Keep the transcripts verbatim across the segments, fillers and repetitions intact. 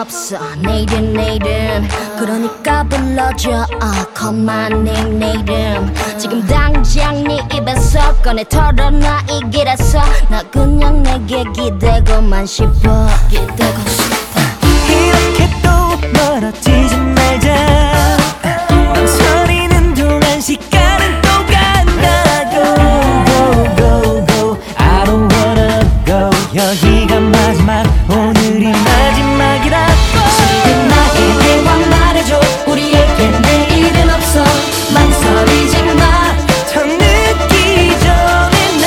없어. 내일은 내일은 그러니까 불러줘. uh, Call my name 내 이름. 지금 당장 네 입에서 꺼내 털어놔 이 길에서. 나 그냥 내게 기대고만 싶어. 기대고 싶어. 이렇게 또 멀어지지 말자. 망설이는 동안 시간은 또 간다. Go go go go I don't wanna go. 여기가 마지막 오늘이 마지막이라고. 지금 나에게 와 말해줘. 우리에겐 내일은 없어. 망설이지 마. 더 늦기 전에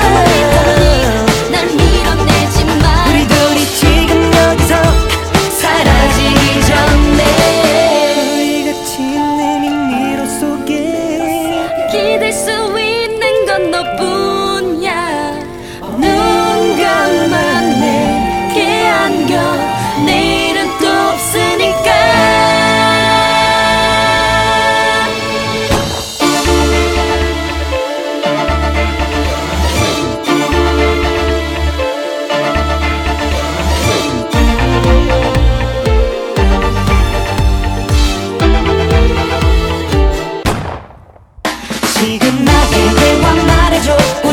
난 날 밀어내지 마. 우리 둘이 지금 여기서 사라지기 전에 우리가 짓는 이 미로 속에 기댈 수 있는 건 너뿐이야. 눈 감아 내게 안겨. 내일은 또 없으니까. 지금 나에게 와 말해줘.